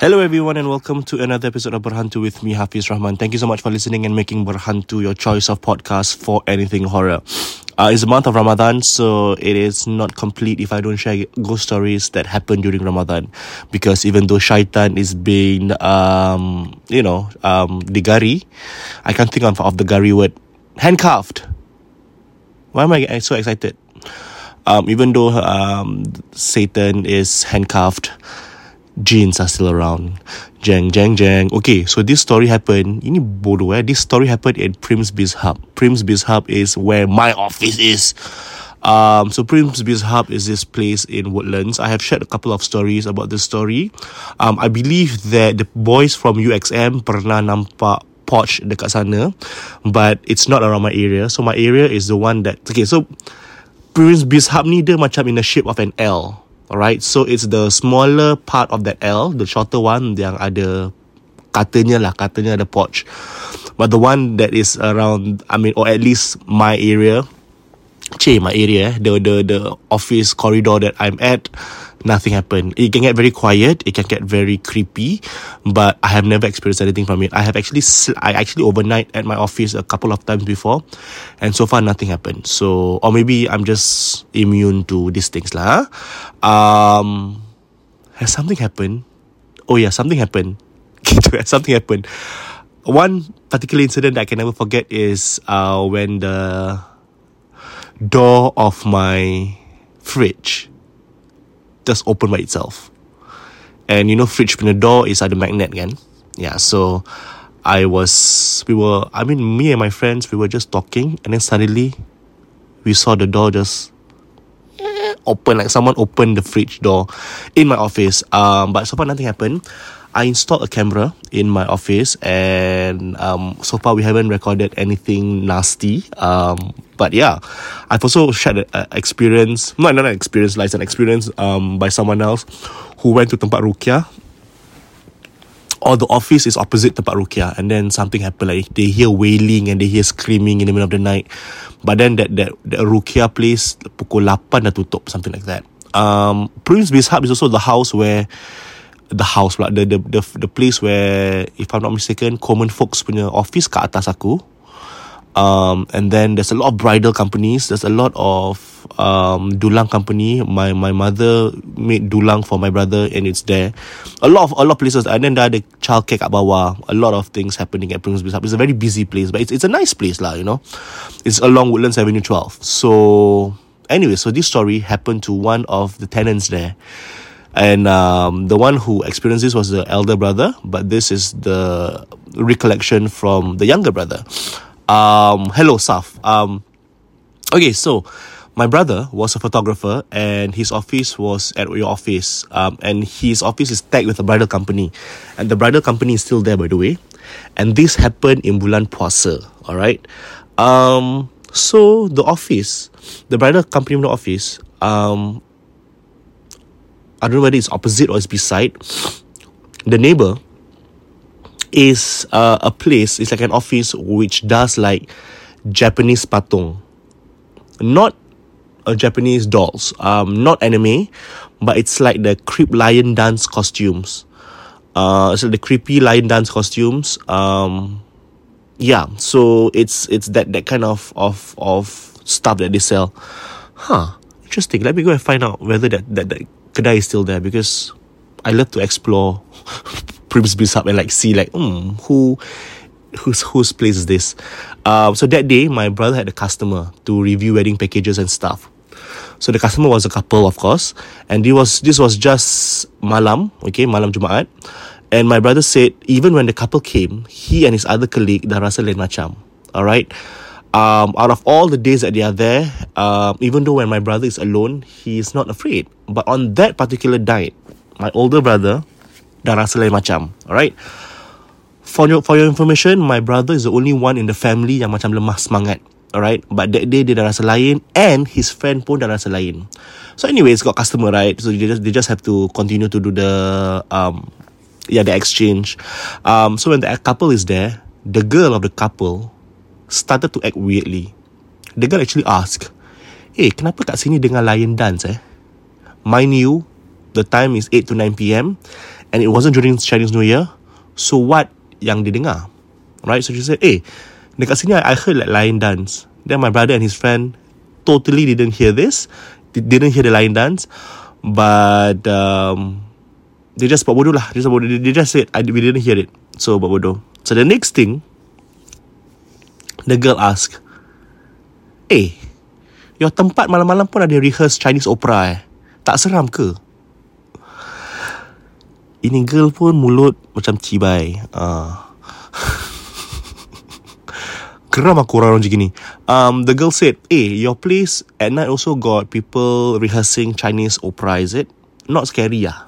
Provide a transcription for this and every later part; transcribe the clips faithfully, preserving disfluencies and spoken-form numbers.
Hello everyone and welcome to another episode of Berhantu with me, Hafiz Rahman. Thank you so much for listening and making Berhantu your choice of podcast for anything horror. Uh, it's the month of Ramadan, so it is not complete if I don't share ghost stories that happen during Ramadan. Because even though shaitan is being, um, you know, um, digari, I can't think of, of the gari word, handcuffed. Why am I so excited? Um, even though um, Satan is handcuffed, Jinns are still around. Jeng, jeng, jeng. Okay, so this story happened. Ini bodoh eh. This story happened at Prims Biz Hub. Prims Biz Hub is where my office is. Um, so Prims Biz Hub is this place in Woodlands. I have shared a couple of stories about this story. Um, I believe that the boys from U X M pernah nampak Porsche dekat sana, but it's not around my area. So my area is the one that... Okay, so Prims Biz Hub ni dia macam in the shape of an L. Alright, so it's the smaller part of that L, the shorter one yang ada katanya lah, katanya ada porch. But the one that is around, I mean, or at least my area, cik, my area, the the the office corridor that I'm at, nothing happened. It can get very quiet, it can get very creepy, but I have never experienced anything from it. I have actually, sl- I actually overnight at my office a couple of times before, and so far nothing happened. So, or maybe I'm just immune to these things lah. Um, has something happened? Oh yeah, something happened. something happened. One particular incident that I can never forget is uh when the door of my fridge just open by itself. And you know, fridge punya door is ada magnet kan? Yeah, so I was, we were, I mean, me and my friends, we were just talking, and then suddenly we saw the door just open, like someone opened the fridge door in my office. Um, but so far nothing happened. I installed a camera in my office, and um, so far we haven't recorded anything nasty. Um, but yeah, I've also shared an experience, not not an experience, like an experience um by someone else who went to tempat ruqyah. Or the office is opposite tempat ruqyah, and then something happened, like they hear wailing and they hear screaming in the middle of the night. But then that that the ruqyah place pukul lapan dah tutup, something like that. Um, Prims Biz Hub is also the house where the house pula, the, the the the place where, if I'm not mistaken, common folks punya office kat atas aku. Um, and then there's a lot of bridal companies. There's a lot of um dulang company. My my mother made dulang for my brother, and it's there. A lot of a lot of places. And then dah ada childcare kat bawah. A lot of things happening at Prims Biz Hub. It's a very busy place, but it's it's a nice place lah. You know, it's along Woodlands Avenue twelve. So anyway, so this story happened to one of the tenants there. And um, the one who experienced this was the elder brother, but this is the recollection from the younger brother. Um, hello, Saf. Um, okay, so my brother was a photographer, and his office was at your office. Um, and his office is tagged with a bridal company, and the bridal company is still there, by the way. And this happened in bulan puasa. All right. Um, so the office, the bridal company of the office, um. I don't know whether it's opposite or it's beside. The neighbor is uh, a place, it's like an office which does like Japanese patung. Not uh, Japanese dolls, um, not anime, but it's like the creep lion dance costumes. Uh, so the creepy lion dance costumes. Um, yeah, so it's it's that that kind of of of stuff that they sell. Huh, interesting. Let me go and find out whether that that, that kedai is still there, because I love to explore Prims Biz Hub and like see like hmm who whose whose place is this. Um, so that day my brother had a customer to review wedding packages and stuff. So the customer was a couple, of course, and this was this was just malam, okay, malam Jumaat. And my brother said even when the couple came, he and his other colleague dah rasa lain macam. Alright. Um, out of all the days that they are there, um, even though when my brother is alone, he is not afraid. But on that particular night, my older brother dah rasa lain macam. Alright. For your for your information, my brother is the only one in the family yang macam lemah semangat. Alright. But that day dia dah rasa lain, and his friend pun dah rasa lain. So anyways, got customer, right? So they just they just have to continue to do the um yeah the exchange. Um, so when the couple is there, the girl of the couple started to act weirdly. The girl actually asked, "Hey, kenapa kat sini dengar lion dance eh?" Mind you, the time is eight to nine p.m. And it wasn't during Chinese New Year. So what yang dia dengar? Right? So she said, eh, dekat sini I heard like lion dance. Then my brother and his friend totally didn't hear this. They didn't hear the lion dance. But um, they just buat bodoh lah. They just, buat bodoh. They just said, I, we didn't hear it. So buat bodoh. So the next thing, the girl asked, eh, your tempat malam-malam pun ada rehearse Chinese opera eh. Tak seram ke? Ini girl pun mulut macam cibai. Uh. Geram aku orang macam gini. Um, the girl said, eh, your place at night also got people rehearsing Chinese opera, is it? Not scary ah.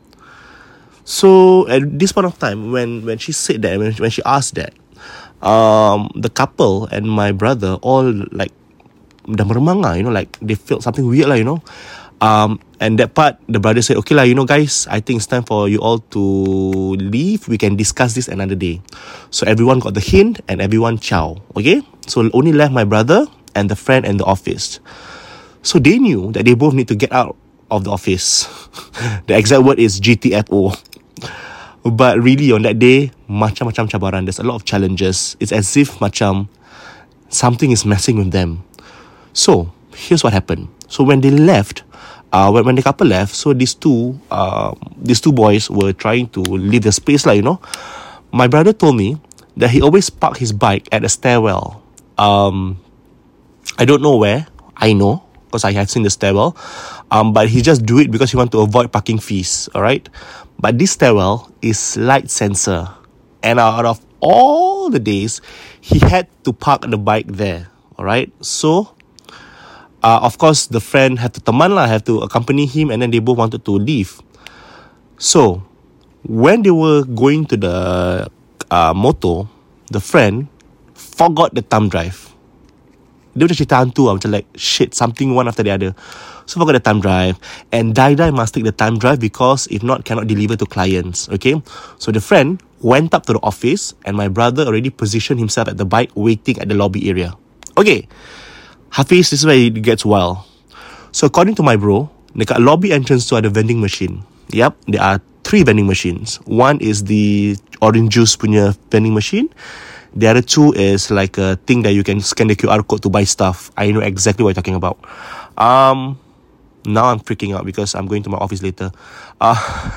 So at this point of time, when, when she said that, when, when she asked that, um, the couple and my brother all like dah meremang lah, you know, like they felt something weird lah, you know. Um, and that part, the brother said, okay lah, you know guys, I think it's time for you all to leave. We can discuss this another day. So everyone got the hint and everyone ciao. Okay? So only left my brother and the friend and the office. So they knew that they both need to get out of the office. The exact word is G T F O. But really on that day, macam-macam cabaran. There's a lot of challenges. It's as if macam something is messing with them. So here's what happened. So when they left, Uh, when, when the couple left, so these two uh, these two boys were trying to leave the space lah, you know. My brother told me that he always parked his bike at a stairwell. Um, I don't know where. I know because I have seen the stairwell. Um, but he just do it because he want to avoid parking fees. Alright, but this stairwell is light sensor, and out of all the days, he had to park the bike there. Alright, so. Uh, of course, the friend had to teman lah, have to accompany him, and then they both wanted to leave. So, when they were going to the uh, motor, the friend forgot the thumb drive. Dia macam cerita hantu lah, macam like, shit, something one after the other. So, forgot the thumb drive. And Die-Die must take the thumb drive because if not, cannot deliver to clients. Okay? So, the friend went up to the office and my brother already positioned himself at the bike waiting at the lobby area. Okay. Hafiz, this is where it gets wild. So according to my bro, dekat lobby entrance tu ada vending machine. Yep, there are three vending machines. One is the orange juice punya vending machine. The other two is like a thing that you can scan the Q R code to buy stuff. I know exactly what you're talking about. Um, now I'm freaking out because I'm going to my office later. Uh,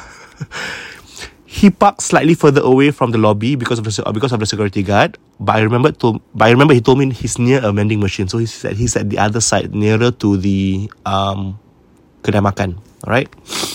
he parked slightly further away from the lobby because of the because of the security guard. But I remember to, but I remember he told me he's near a vending machine, so he said he's at the other side, nearer to the um kedai makan. Alright.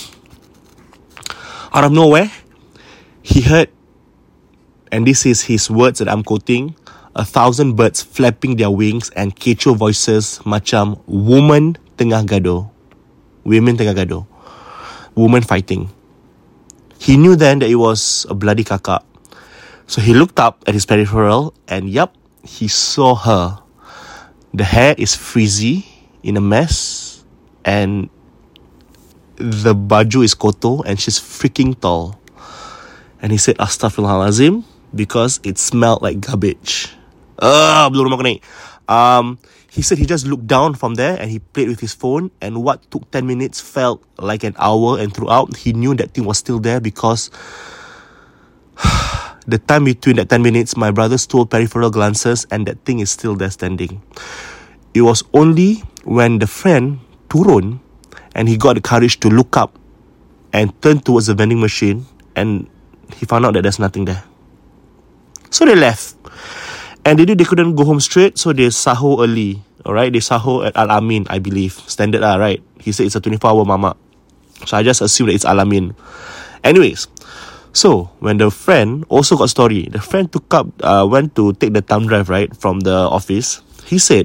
Out of nowhere, he heard, and this is his words that I'm quoting, a thousand birds flapping their wings and kecoh voices macam woman tengah gaduh, women tengah gaduh, woman fighting. He knew then that it was a bloody kakak. So he looked up at his peripheral and yup, he saw her. The hair is frizzy in a mess and the baju is kotor and she's freaking tall. And he said, Astaghfirullahalazim, because it smelled like garbage. Ugh, belum rumah naik. Um, he said he just looked down from there and he played with his phone, and what took ten minutes felt like an hour, and throughout he knew that thing was still there because the time between that ten minutes, my brother stole peripheral glances and that thing is still there standing. It was only when the friend turun and he got the courage to look up and turn towards the vending machine and he found out that there's nothing there. So they left. And they knew they couldn't go home straight, so they sahur early. Alright, they sahur at Al-Amin, I believe. Standard lah, right? He said it's a twenty-four hour mamak. So I just assume that it's Al-Amin. Anyways, so when the friend also got story, the friend took up, uh, went to take the thumb drive, right, from the office. He said,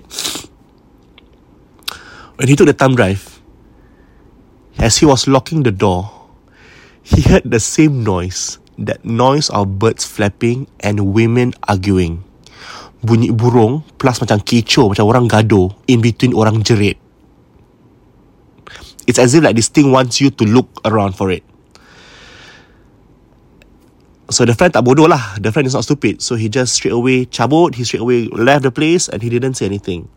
when he took the thumb drive, as he was locking the door, he heard the same noise, that noise of birds flapping and women arguing. Bunyi burung plus macam kecoh, macam orang gaduh in between orang jerit. It's as if like this thing wants you to look around for it. So the friend tak bodoh lah. The friend is not stupid. So he just straight away cabut. He straight away left the place and he didn't say anything.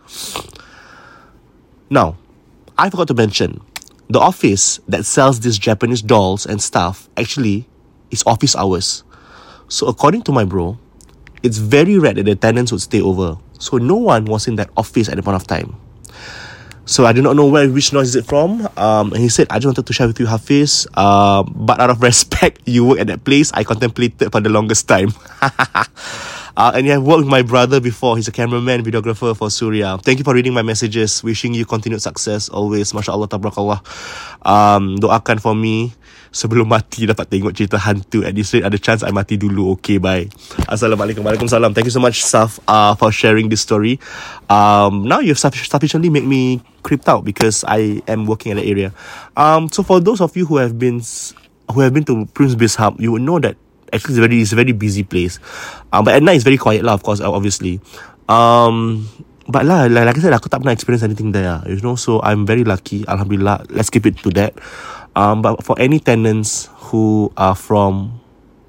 Now, I forgot to mention, the office that sells these Japanese dolls and stuff actually is office hours. So according to my bro, it's very rare that the tenants would stay over. So no one was in that office at the point of time. So I do not know where which noise is it from. Um, and he said, I just wanted to share with you, Hafiz. Uh, but out of respect, you work at that place, I contemplated for the longest time. Uh, and yeah, I've worked with my brother before. He's a cameraman, videographer for Surya. Thank you for reading my messages. Wishing you continued success always. Masya Allah, tabarakallah. Um, doakan for me sebelum mati dapat tengok cerita hantu. At this rate, ada chance I mati dulu. Okay, bye. Assalamualaikum. Waalaikumsalam. Thank you so much, Saf, uh, for sharing this story. Um, now you've sufficiently made me creeped out because I am working in the area. Um, so for those of you who have been who have been to Prince Biz Hub, you would know that actually it's a very it's a very busy place. Um, but at night it's very quiet lah, of course, obviously. Um, but lah, like, like I said, aku tak pernah experience anything there, you know. So I'm very lucky, alhamdulillah. Let's keep it to that. Um, but for any tenants who are from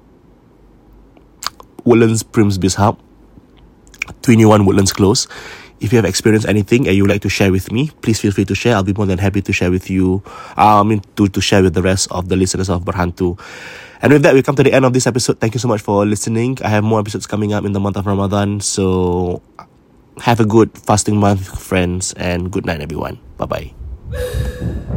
Woodlands Prince Biz Hub, twenty-one Woodlands Close, if you have experienced anything and you would like to share with me, please feel free to share. I'll be more than happy to share with you. I mean, to, to share with the rest of the listeners of Berhantu. And with that, we come to the end of this episode. Thank you so much for listening. I have more episodes coming up in the month of Ramadan. So have a good fasting month, friends. And good night, everyone. Bye-bye.